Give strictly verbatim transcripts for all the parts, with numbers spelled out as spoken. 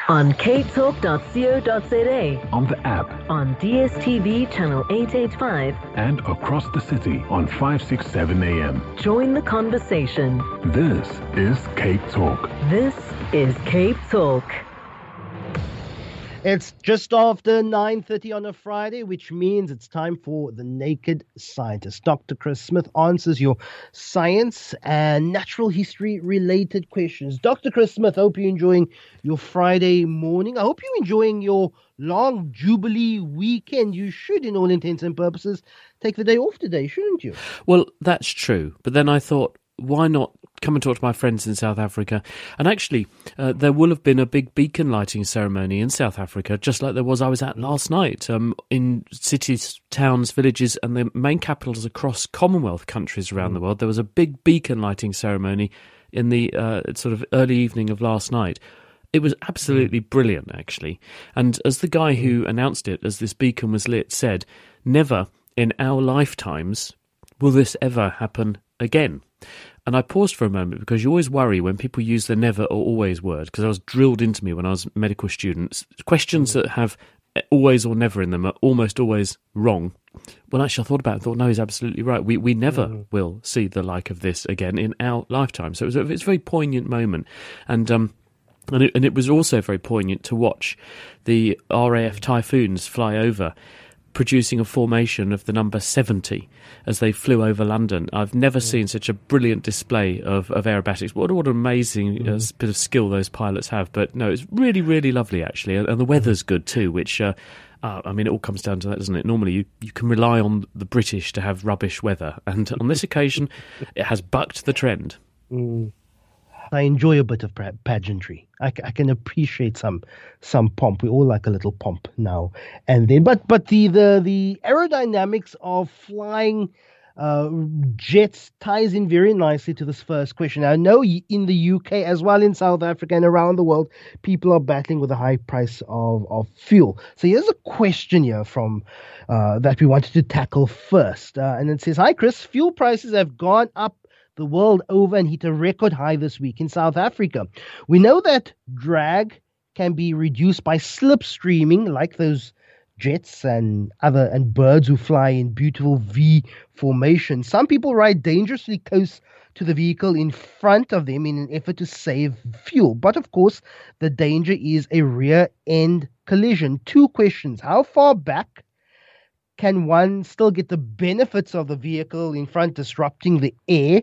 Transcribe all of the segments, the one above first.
On k talk dot co dot z a, on the app, on D S T V channel eight eighty-five, and across the city on five sixty-seven A M. Join the conversation. This is Cape Talk. This is Cape Talk. It's just after nine thirty on a Friday, which means it's time for The Naked Scientist. Doctor Chris Smith answers your science and natural history related questions. Doctor Chris Smith, hope you're enjoying your Friday morning. I hope you're enjoying your long Jubilee weekend. You should, in all intents and purposes, take the day off today, shouldn't you? Well, that's true. But then I thought, why not come and talk to my friends in South Africa? And actually, uh, there will have been a big beacon lighting ceremony in South Africa, just like there was I was at last night, um, in cities, towns, villages, and the main capitals across Commonwealth countries around mm. the world. There was a big beacon lighting ceremony in the uh, sort of early evening of last night. It was absolutely mm. brilliant, actually. And as the guy who announced it, as this beacon was lit, said, never in our lifetimes will this ever happen again. And I paused for a moment because you always worry when people use the never or always word, because I was drilled into me when I was a medical student. Questions that have always or never in them are almost always wrong. Well, actually, I thought about it and thought, no, he's absolutely right. We we never mm. will see the like of this again in our lifetime. So it was a, it's a very poignant moment. And um, and it, and it was also very poignant to watch the R A F Typhoons fly over, producing a formation of the number seventy as they flew over London. I've never mm. seen such a brilliant display of, of aerobatics. What, what an amazing mm. uh, bit of skill those pilots have. But no, it's really, really lovely, actually. And, and the weather's good too, which, uh, uh, I mean, it all comes down to that, doesn't it? Normally, you, you can rely on the British to have rubbish weather. And on this occasion, it has bucked the trend. Mm. I enjoy a bit of pageantry. I, I can appreciate some some pomp. We all like a little pomp now and then. But but the the, the aerodynamics of flying uh, jets ties in very nicely to this first question. I know in the U K as well in South Africa and around the world, people are battling with the high price of, of fuel. So here's a question here from uh, that we wanted to tackle first. Uh, and it says, hi, Chris, fuel prices have gone up the world over and hit a record high this week in South Africa. We know that drag can be reduced by slipstreaming, like those jets and other and birds who fly in beautiful V formation. Some people ride dangerously close to the vehicle in front of them in an effort to save fuel. But of course, the danger is a rear end collision. Two questions. How far back can one still get the benefits of the vehicle in front disrupting the air,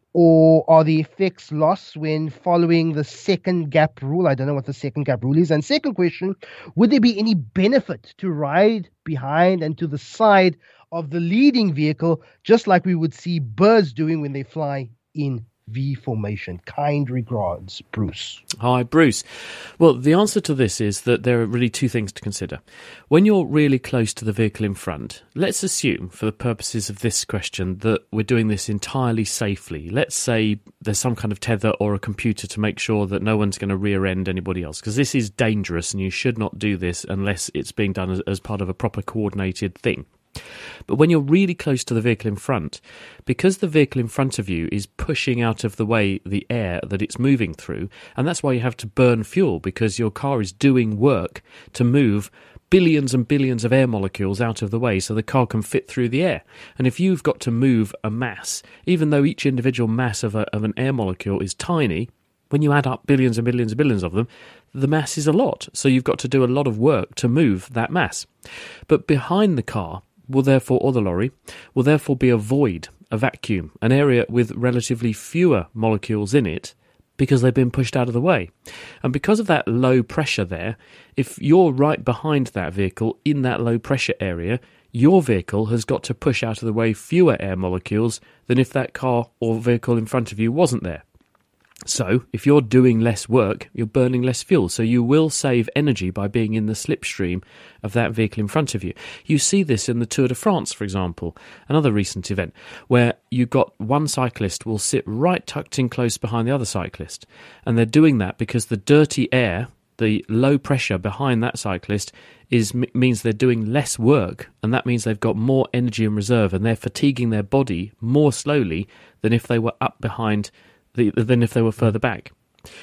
or are the effects lost when following the second gap rule? I don't know what the second gap rule is. And second question, would there be any benefit to ride behind and to the side of the leading vehicle, just like we would see birds doing when they fly in V formation? Kind regards, Bruce. Hi, Bruce. Well, the answer to this is that there are really two things to consider. When you're really close to the vehicle in front, let's assume, for the purposes of this question, that we're doing this entirely safely. Let's say there's some kind of tether or a computer to make sure that no one's going to rear-end anybody else, because this is dangerous and you should not do this unless it's being done as, as part of a proper coordinated thing. But when you're really close to the vehicle in front, because the vehicle in front of you is pushing out of the way the air that it's moving through, and that's why you have to burn fuel, because your car is doing work to move billions and billions of air molecules out of the way so the car can fit through the air. And if you've got to move a mass, even though each individual mass of, a, of an air molecule is tiny, when you add up billions and billions and billions of them, the mass is a lot. So you've got to do a lot of work to move that mass. But behind the car will therefore, or the lorry, will therefore be a void, a vacuum, an area with relatively fewer molecules in it because they've been pushed out of the way. And because of that low pressure there, if you're right behind that vehicle in that low pressure area, your vehicle has got to push out of the way fewer air molecules than if that car or vehicle in front of you wasn't there. So, if you're doing less work, you're burning less fuel. So you will save energy by being in the slipstream of that vehicle in front of you. You see this in the Tour de France, for example, another recent event, where you've got one cyclist will sit right tucked in close behind the other cyclist. And they're doing that because the dirty air, the low pressure behind that cyclist is means they're doing less work, and that means they've got more energy in reserve, and they're fatiguing their body more slowly than if they were up behind The, than if they were further back.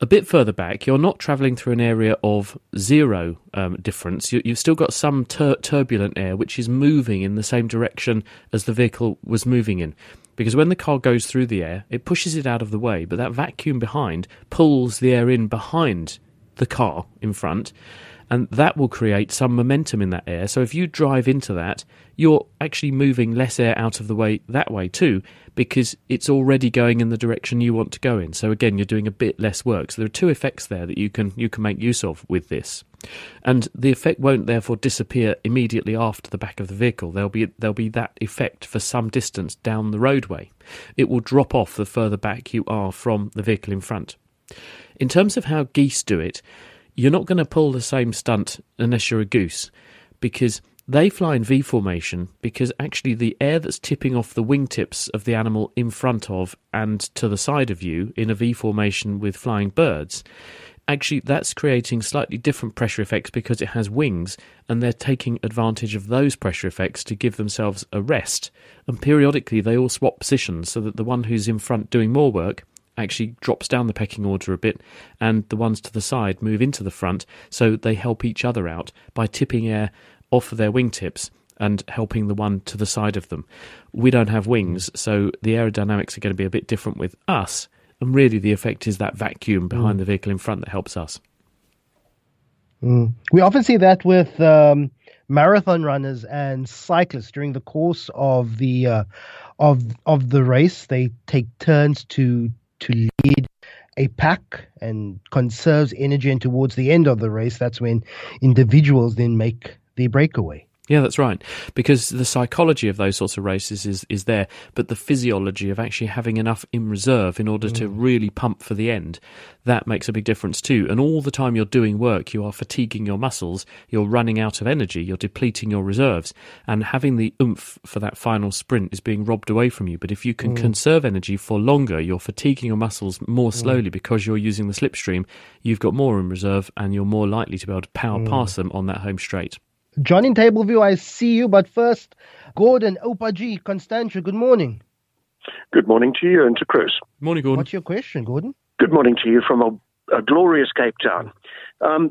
a bit further back, you're not travelling through an area of zero um, difference. You, you've still got some tur- turbulent air which is moving in the same direction as the vehicle was moving in. Because when the car goes through the air, it pushes it out of the way, but that vacuum behind pulls the air in behind the car in front, and that will create some momentum in that air. So if you drive into that, you're actually moving less air out of the way that way too, because it's already going in the direction you want to go in. So again, you're doing a bit less work. So there are two effects there that you can you can make use of with this. And the effect won't therefore disappear immediately after the back of the vehicle. There'll be there'll be that effect for some distance down the roadway. It will drop off the further back you are from the vehicle in front. In terms of how geese do it, you're not going to pull the same stunt unless you're a goose, because they fly in V formation, because actually the air that's tipping off the wingtips of the animal in front of and to the side of you in a V formation with flying birds, actually that's creating slightly different pressure effects because it has wings, and they're taking advantage of those pressure effects to give themselves a rest. And periodically they all swap positions so that the one who's in front doing more work actually drops down the pecking order a bit, and the ones to the side move into the front, so they help each other out by tipping air off of their wingtips and helping the one to the side of them. We don't have wings, so the aerodynamics are going to be a bit different with us, and really the effect is that vacuum behind mm. the vehicle in front that helps us. Mm. We often see that with um, marathon runners and cyclists during the course of the uh, of of the race. They take turns to to lead a pack and conserves energy, and towards the end of the race, that's when individuals then make the breakaway. Yeah, that's right. Because the psychology of those sorts of races is, is there, but the physiology of actually having enough in reserve in order mm. to really pump for the end, that makes a big difference too. And all the time you're doing work, you are fatiguing your muscles, you're running out of energy, you're depleting your reserves, and having the oomph for that final sprint is being robbed away from you. But if you can mm. conserve energy for longer, you're fatiguing your muscles more slowly mm. because you're using the slipstream, you've got more in reserve and you're more likely to be able to power mm. past them on that home straight. John in Tableview, I see you, but first, Gordon, Opa Constantia, good morning. Good morning to you and to Chris. Morning, Gordon. What's your question, Gordon? Good morning to you from a, a glorious Cape Town. Um,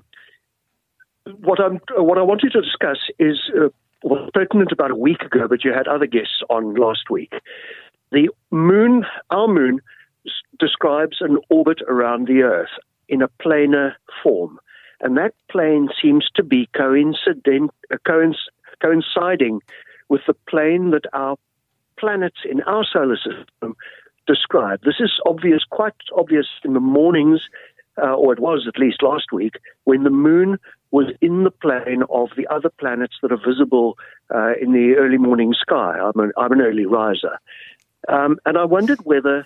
what, I'm, what I wanted to discuss is uh, was pertinent about a week ago, but you had other guests on last week. The moon, our moon, s- describes an orbit around the Earth in a planar form. And that plane seems to be coincident, uh, coinc- coinciding with the plane that our planets in our solar system describe. This is obvious, quite obvious in the mornings, uh, or it was at least last week, when the moon was in the plane of the other planets that are visible uh, in the early morning sky. I'm an, I'm an early riser. Um, and I wondered whether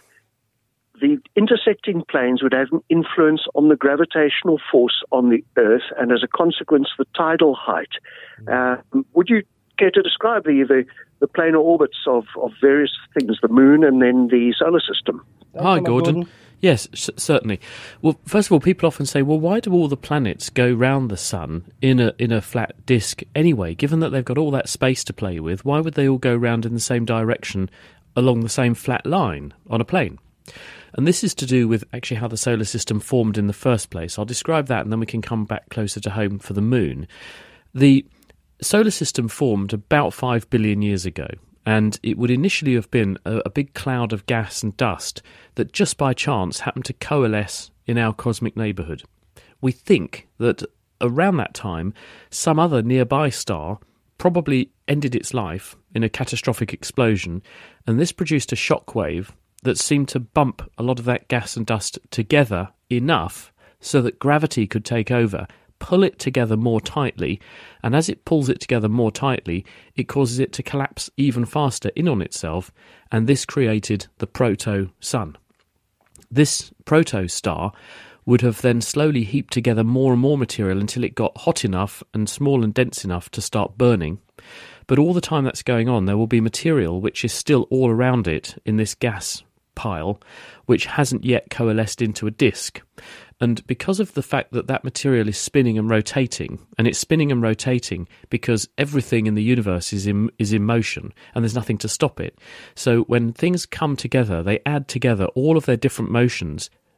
the intersecting planes would have an influence on the gravitational force on the Earth, and as a consequence, the tidal height. Uh, would you care to describe the the, the planar orbits of, of various things, the moon and then the solar system? Hi, Gordon. Gordon. Yes, c- certainly. Well, first of all, people often say, well, why do all the planets go round the sun in a in a flat disk anyway? Given that they've got all that space to play with, why would they all go round in the same direction along the same flat line on a plane? And this is to do with actually how the solar system formed in the first place. I'll describe that and then we can come back closer to home for the moon. The solar system formed about five billion years ago, and it would initially have been a, a big cloud of gas and dust that just by chance happened to coalesce in our cosmic neighbourhood. We think that around that time, some other nearby star probably ended its life in a catastrophic explosion, and this produced a shockwave that seemed to bump a lot of that gas and dust together enough so that gravity could take over, pull it together more tightly, and as it pulls it together more tightly, it causes it to collapse even faster in on itself, and this created the proto-sun. This proto-star would have then slowly heaped together more and more material until it got hot enough and small and dense enough to start burning. But all the time that's going on, there will be material which is still all around it in this gas pile, which hasn't yet coalesced into a disk. And because of the fact that that material is spinning and rotating, and it's spinning and rotating because everything in the universe is in, is in motion and there's nothing to stop it. So when things come together, they add together all of their different motions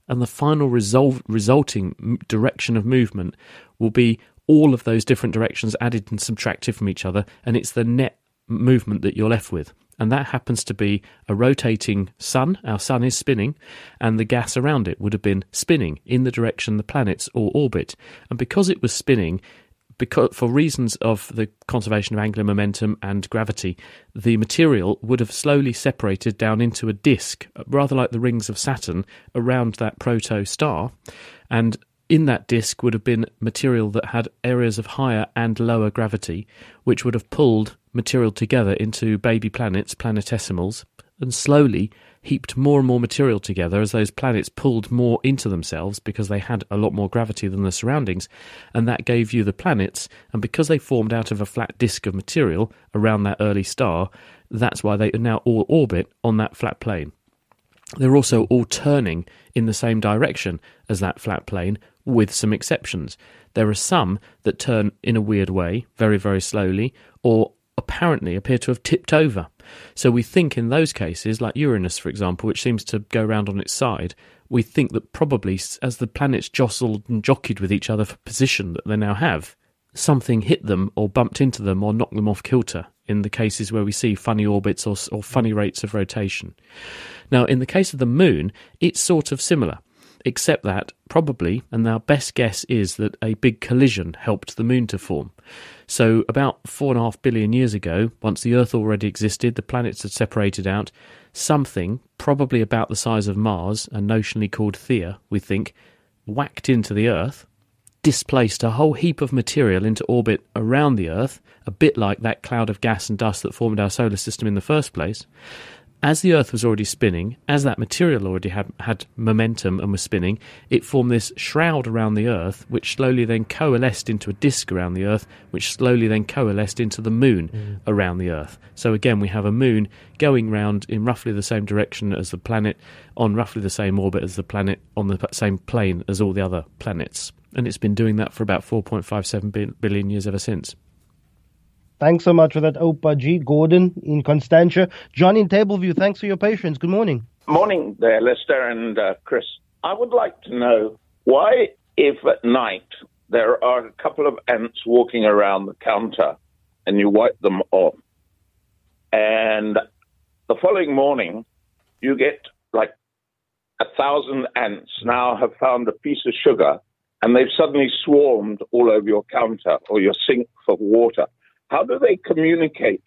and the final result, resulting direction of movement will be all of those different directions added and subtracted from each other, and it's the net movement that you're left with. And that happens to be a rotating sun. Our sun is spinning, and the gas around it would have been spinning in the direction the planets all orbit. And because it was spinning, because for reasons of the conservation of angular momentum and gravity, the material would have slowly separated down into a disk, rather like the rings of Saturn, around that proto-star. And in that disk would have been material that had areas of higher and lower gravity, which would have pulled material together into baby planets, planetesimals, and slowly heaped more and more material together as those planets pulled more into themselves because they had a lot more gravity than the surroundings, and that gave you the planets. And because they formed out of a flat disk of material around that early star, that's why they now all orbit on that flat plane. They're also all turning in the same direction as that flat plane, with some exceptions. There are some that turn in a weird way, very, very slowly, or apparently appear to have tipped over. So we think in those cases, like Uranus, for example, which seems to go round on its side, we think that probably as the planets jostled and jockeyed with each other for position that they now have, something hit them or bumped into them or knocked them off kilter in the cases where we see funny orbits or, or funny rates of rotation. Now, in the case of the Moon, it's sort of similar, except that probably, and our best guess is that a big collision helped the Moon to form. So about four and a half billion years ago, once the Earth already existed, the planets had separated out, something, probably about the size of Mars, and notionally called Theia, we think, whacked into the Earth, displaced a whole heap of material into orbit around the Earth, a bit like that cloud of gas and dust that formed our solar system in the first place. As the Earth was already spinning, as that material already had, had momentum and was spinning, it formed this shroud around the Earth, which slowly then coalesced into a disk around the Earth, which slowly then coalesced into the Moon mm. around the Earth. So again, we have a Moon going round in roughly the same direction as the planet, on roughly the same orbit as the planet, on the same plane as all the other planets. And it's been doing that for about four point five seven billion years ever since. Thanks so much for that, Opa G. Gordon in Constantia. John in Tableview, thanks for your patience. Good morning. Morning there, Lester and uh, Chris. I would like to know why, if at night there are a couple of ants walking around the counter and you wipe them off, and the following morning you get like a thousand ants now have found a piece of sugar and they've suddenly swarmed all over your counter or your sink for water. How do they communicate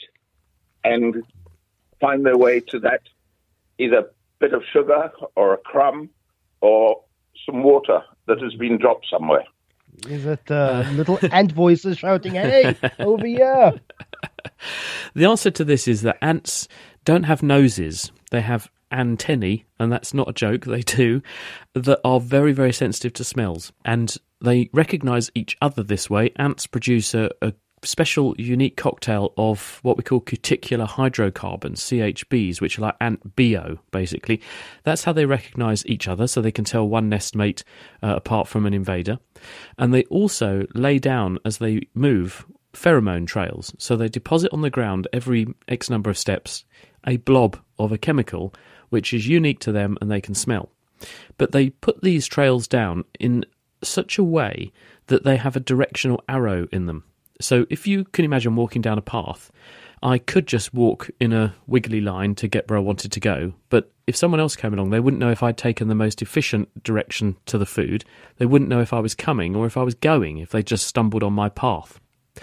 and find their way to that either bit of sugar or a crumb or some water that has been dropped somewhere? Is it uh, little ant voices shouting, hey, over here? The answer to this is that ants don't have noses. They have antennae, and that's not a joke, they do, that are very, very sensitive to smells. And they recognise each other this way. Ants produce a, a special unique cocktail of what we call cuticular hydrocarbons, C H Bs, which are like ant B O, basically. That's how they recognise each other, so they can tell one nestmate uh, apart from an invader. And they also lay down, as they move, pheromone trails. So they deposit on the ground every X number of steps a blob of a chemical which is unique to them and they can smell. But they put these trails down in such a way that they have a directional arrow in them. So if you can imagine walking down a path, I could just walk in a wiggly line to get where I wanted to go, but if someone else came along, they wouldn't know if I'd taken the most efficient direction to the food. They wouldn't know if I was coming or if I was going, if they just stumbled on my path.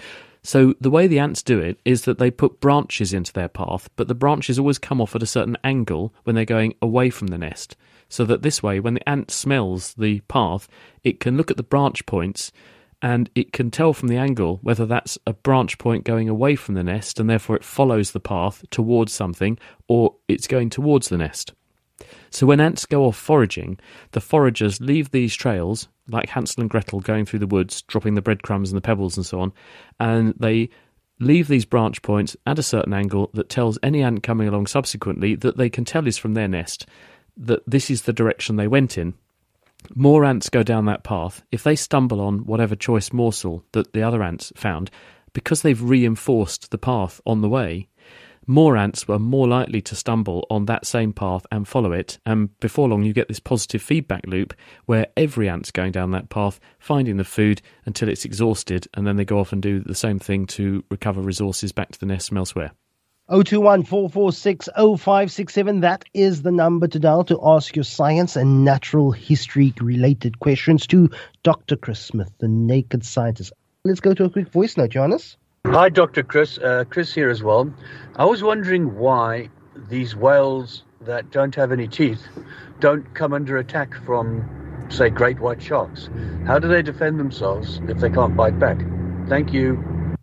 So the way the ants do it is that they put branches into their path, but the branches always come off at a certain angle when they're going away from the nest, so that this way, when the ant smells the path, it can look at the branch points and it can tell from the angle whether that's a branch point going away from the nest and therefore it follows the path towards something, or it's going towards the nest. So when ants go off foraging, the foragers leave these trails, like Hansel and Gretel going through the woods, dropping the breadcrumbs and the pebbles and so on, and they leave these branch points at a certain angle that tells any ant coming along subsequently that they can tell is from their nest that this is the direction they went in. More ants go down that path. If they stumble on whatever choice morsel that the other ants found, because they've reinforced the path on the way, more ants were more likely to stumble on that same path and follow it. And before long, you get this positive feedback loop where every ant's going down that path, finding the food until it's exhausted, and then they go off and do the same thing to recover resources back to the nest from elsewhere. oh two one, four four six, oh five six seven. That is the number to dial to ask your science and natural history related questions to Doctor Chris Smith, the Naked Scientist. Let's go to a quick voice note, Johannes. Hi, Doctor Chris. Uh, Chris here as well. I was wondering why these whales that don't have any teeth don't come under attack from, say, great white sharks. How do they defend themselves if they can't bite back? Thank you.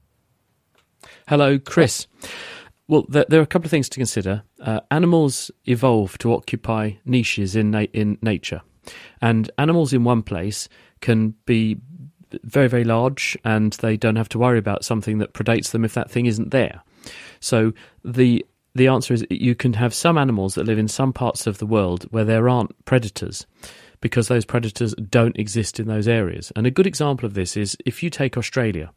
Hello, Chris. Well, there, there are a couple of things to consider. Uh, animals evolve to occupy niches in na- in nature, and animals in one place can be very, very large, and they don't have to worry about something that predates them if that thing isn't there. So the the answer is you can have some animals that live in some parts of the world where there aren't predators, because those predators don't exist in those areas. And a good example of this is if you take Australia.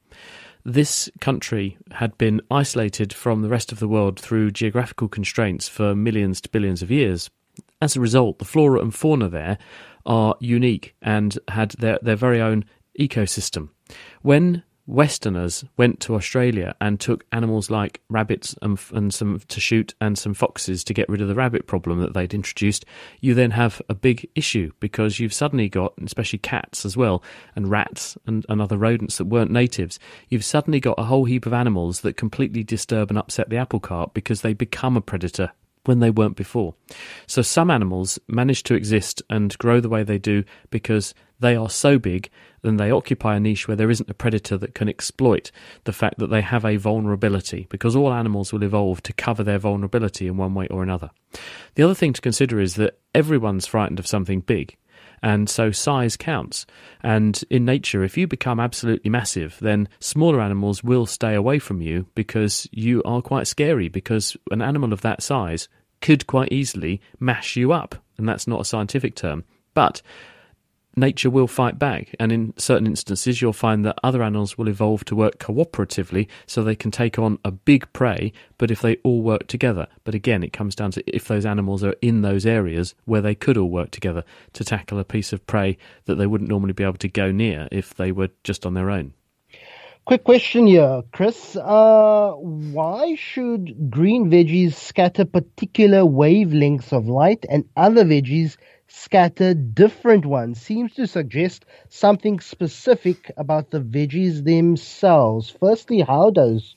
This country had been isolated from the rest of the world through geographical constraints for millions to billions of years. As a result, the flora and fauna there are unique and had their, their very own ecosystem. When Westerners went to Australia and took animals like rabbits and, and some to shoot and some foxes to get rid of the rabbit problem that they'd introduced, you then have a big issue because you've suddenly got, especially cats as well, and rats and, and other rodents that weren't natives, you've suddenly got a whole heap of animals that completely disturb and upset the apple cart because they become a predator when they weren't before. So some animals manage to exist and grow the way they do because they are so big and they occupy a niche where there isn't a predator that can exploit the fact that they have a vulnerability, because all animals will evolve to cover their vulnerability in one way or another. The other thing to consider is that everyone's frightened of something big, and so size counts. And in nature, if you become absolutely massive, then smaller animals will stay away from you because you are quite scary, because an animal of that size could quite easily mash you up, and that's not a scientific term. But nature will fight back, and in certain instances you'll find that other animals will evolve to work cooperatively so they can take on a big prey, but if they all work together. But again, it comes down to if those animals are in those areas where they could all work together to tackle a piece of prey that they wouldn't normally be able to go near if they were just on their own. Quick question here, Chris. Uh, why should green veggies scatter particular wavelengths of light and other veggies scatter different ones? Seems to suggest something specific about the veggies themselves. Firstly, how does,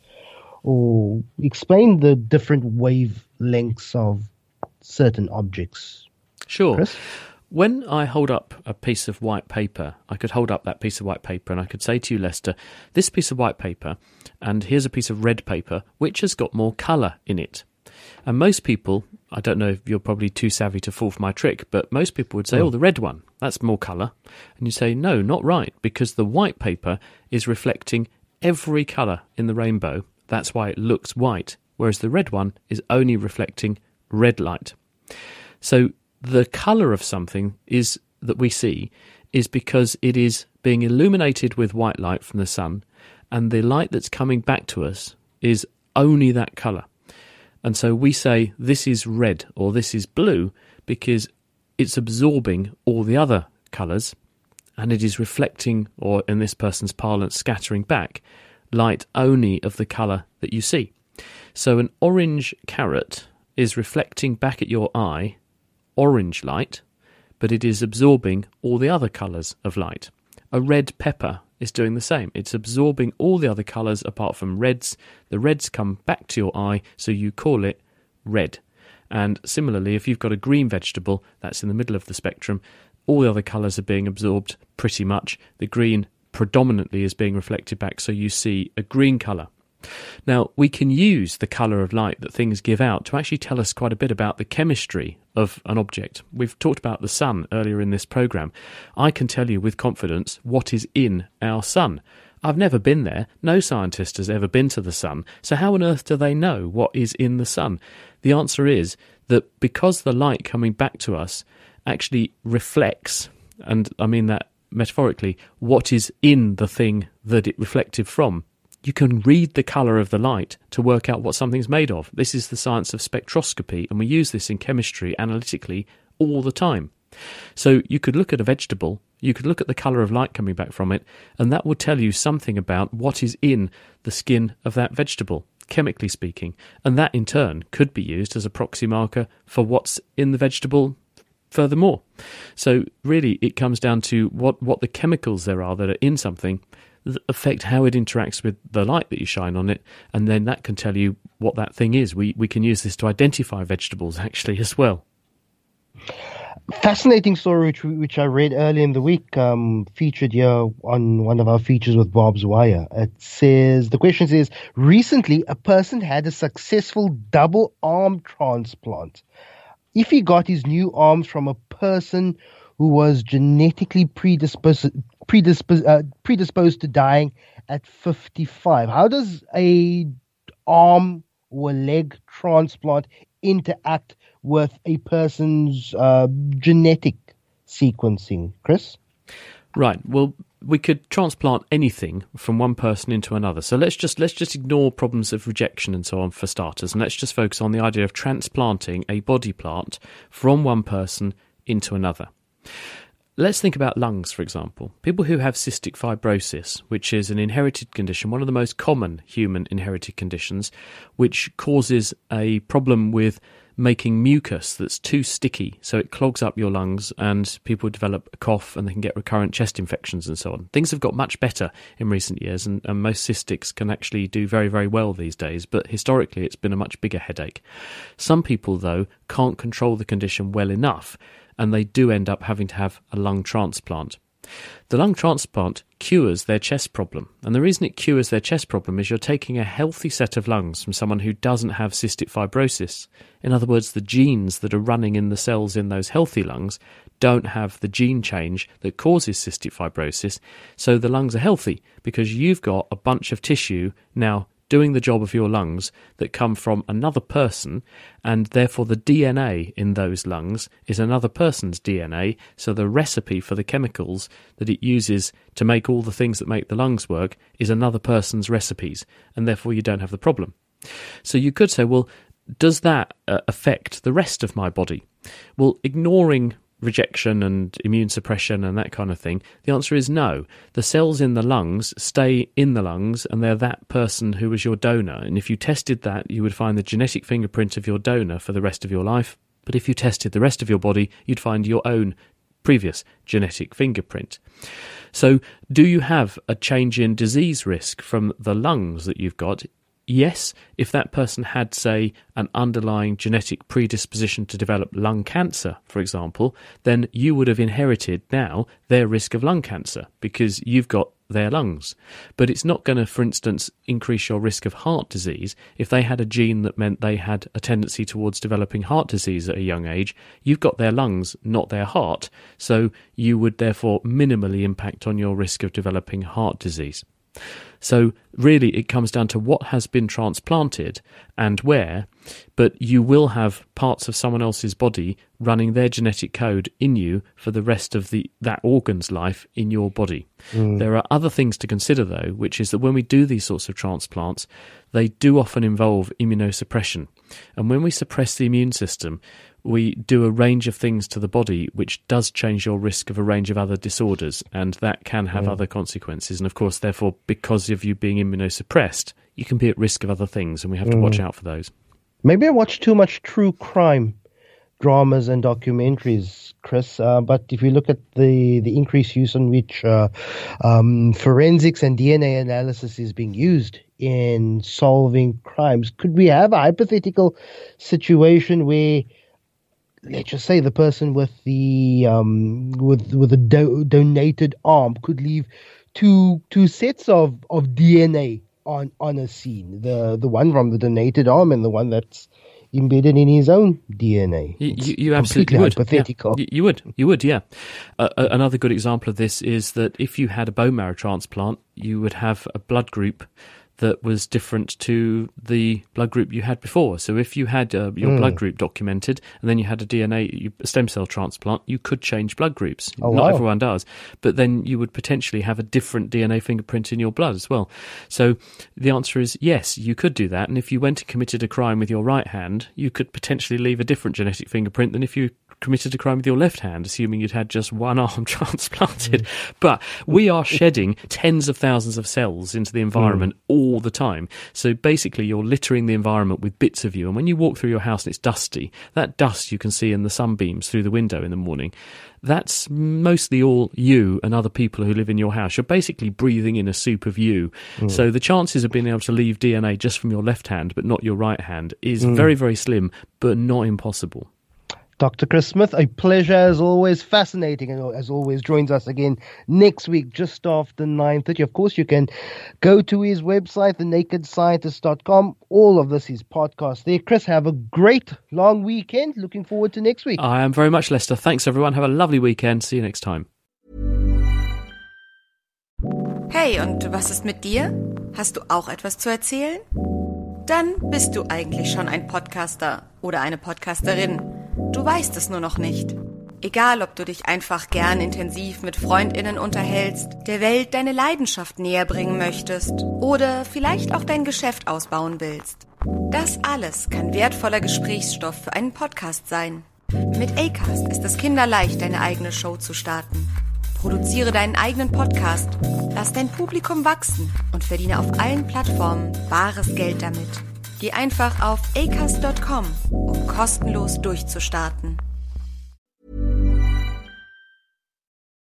or explain the different wavelengths of certain objects? Sure. Chris? When I hold up a piece of white paper, I could hold up that piece of white paper and I could say to you, Lester, this piece of white paper, and here's a piece of red paper, which has got more colour in it. And most people, I don't know if you're probably too savvy to fall for my trick, but most people would say, oh, oh the red one, that's more colour. And you say, no, not right, because the white paper is reflecting every colour in the rainbow. That's why it looks white, whereas the red one is only reflecting red light. So the colour of something is that we see is because it is being illuminated with white light from the sun, and the light that's coming back to us is only that colour. And so we say this is red or this is blue because it's absorbing all the other colours, and it is reflecting, or in this person's parlance, scattering back light only of the colour that you see. So an orange carrot is reflecting back at your eye orange light, but it is absorbing all the other colours of light. A red pepper is doing the same. It's absorbing all the other colours apart from reds. The reds come back to your eye, so you call it red. And similarly, if you've got a green vegetable that's in the middle of the spectrum, all the other colours are being absorbed pretty much. The green predominantly is being reflected back, so you see a green colour. Now, we can use the colour of light that things give out to actually tell us quite a bit about the chemistry of an object. We've talked about the sun earlier in this programme. I can tell you with confidence what is in our sun. I've never been there. No scientist has ever been to the sun. So how on earth do they know what is in the sun? The answer is that because the light coming back to us actually reflects, and I mean that metaphorically, what is in the thing that it reflected from. You can read the colour of the light to work out what something's made of. This is the science of spectroscopy, and we use this in chemistry analytically all the time. So you could look at a vegetable, you could look at the colour of light coming back from it, and that will tell you something about what is in the skin of that vegetable, chemically speaking. And that in turn could be used as a proxy marker for what's in the vegetable furthermore. So really it comes down to what, what the chemicals there are that are in something that affect how it interacts with the light that you shine on it, and then that can tell you what that thing is. We, we can use this to identify vegetables actually as well. Fascinating story which which I read earlier in the week, um, featured here on one of our features with Bob's Wire. It says, the question says, recently a person had a successful double arm transplant. If he got his new arms from a person who was genetically predisposed predisposed, uh, predisposed to dying at fifty-five, how does a arm or a leg transplant interact with a person's uh, genetic sequencing, Chris? Right. Well, we could transplant anything from one person into another. So let's just let's just ignore problems of rejection and so on for starters, and let's just focus on the idea of transplanting a body part from one person into another. Let's think about lungs, for example. People who have cystic fibrosis, which is an inherited condition, one of the most common human inherited conditions, which causes a problem with making mucus that's too sticky, so it clogs up your lungs and people develop a cough and they can get recurrent chest infections and so on. Things have got much better in recent years, and, and most cystics can actually do very, very well these days, but historically it's been a much bigger headache. Some people, though, can't control the condition well enough, and they do end up having to have a lung transplant. The lung transplant cures their chest problem, and the reason it cures their chest problem is you're taking a healthy set of lungs from someone who doesn't have cystic fibrosis. In other words, the genes that are running in the cells in those healthy lungs don't have the gene change that causes cystic fibrosis, so the lungs are healthy because you've got a bunch of tissue now doing the job of your lungs that come from another person, and therefore the D N A in those lungs is another person's D N A, so the recipe for the chemicals that it uses to make all the things that make the lungs work is another person's recipes, and therefore you don't have the problem. So you could say, well, does that uh, affect the rest of my body? Well, ignoring rejection and immune suppression and that kind of thing, the answer is no. The cells in the lungs stay in the lungs, and they're that person who was your donor. And if you tested that, you would find the genetic fingerprint of your donor for the rest of your life. But if you tested the rest of your body, you'd find your own previous genetic fingerprint. So do you have a change in disease risk from the lungs that you've got? Yes, if that person had, say, an underlying genetic predisposition to develop lung cancer, for example, then you would have inherited now their risk of lung cancer because you've got their lungs. But it's not going to, for instance, increase your risk of heart disease. If they had a gene that meant they had a tendency towards developing heart disease at a young age, you've got their lungs, not their heart, so you would therefore minimally impact on your risk of developing heart disease. So really it comes down to what has been transplanted and where, but you will have parts of someone else's body running their genetic code in you for the rest of the that organ's life in your body. Mm. There are other things to consider, though, which is that when we do these sorts of transplants, they do often involve immunosuppression. And when we suppress the immune system, we do a range of things to the body which does change your risk of a range of other disorders, and that can have mm. other consequences. And of course, therefore, because of you being immunosuppressed, you can be at risk of other things, and we have to mm. watch out for those. Maybe I watch too much true crime dramas and documentaries, Chris, uh, but if you look at the, the increased use in which uh, um, forensics and D N A analysis is being used in solving crimes, could we have a hypothetical situation where, let's just say, the person with the um, with with a do- donated arm could leave two two sets of, of D N A on, on a scene, the the one from the donated arm and the one that's embedded in his own D N A. You, you, you absolutely would. Hypothetical. Yeah. You would. You would. Yeah. Uh, another good example of this is that if you had a bone marrow transplant, you would have a blood group that was different to the blood group you had before. So if you had uh, your mm. blood group documented and then you had a D N A a stem cell transplant, you could change blood groups. Oh, Not wow. everyone does, but then you would potentially have a different D N A fingerprint in your blood as well. So the answer is yes, you could do that. And if you went and committed a crime with your right hand, you could potentially leave a different genetic fingerprint than if you committed a crime with your left hand, assuming you'd had just one arm transplanted. Mm. But we are shedding tens of thousands of cells into the environment mm. all the time. So basically you're littering the environment with bits of you. And when you walk through your house and it's dusty, that dust you can see in the sunbeams through the window in the morning, that's mostly all you and other people who live in your house. You're basically breathing in a soup of you. Mm. So the chances of being able to leave D N A just from your left hand but not your right hand is mm. very, very slim, but not impossible. Doctor Chris Smith, a pleasure as always, fascinating, and as always joins us again next week just after nine thirty. Of course, you can go to his website, the naked scientist dot com. All of this is podcast there. Chris, have a great long weekend. Looking forward to next week. I am very much, Lester. Thanks, everyone. Have a lovely weekend. See you next time. Hey, und was ist mit dir? Hast du auch etwas zu erzählen? Dann bist du eigentlich schon ein Podcaster oder eine Podcasterin. Du weißt es nur noch nicht. Egal, ob du dich einfach gern intensiv mit FreundInnen unterhältst, der Welt deine Leidenschaft näher bringen möchtest oder vielleicht auch dein Geschäft ausbauen willst. Das alles kann wertvoller Gesprächsstoff für einen Podcast sein. Mit Acast ist es kinderleicht, deine eigene Show zu starten. Produziere deinen eigenen Podcast, lass dein Publikum wachsen und verdiene auf allen Plattformen bares Geld damit. Geh einfach auf acast dot com, um kostenlos durchzustarten.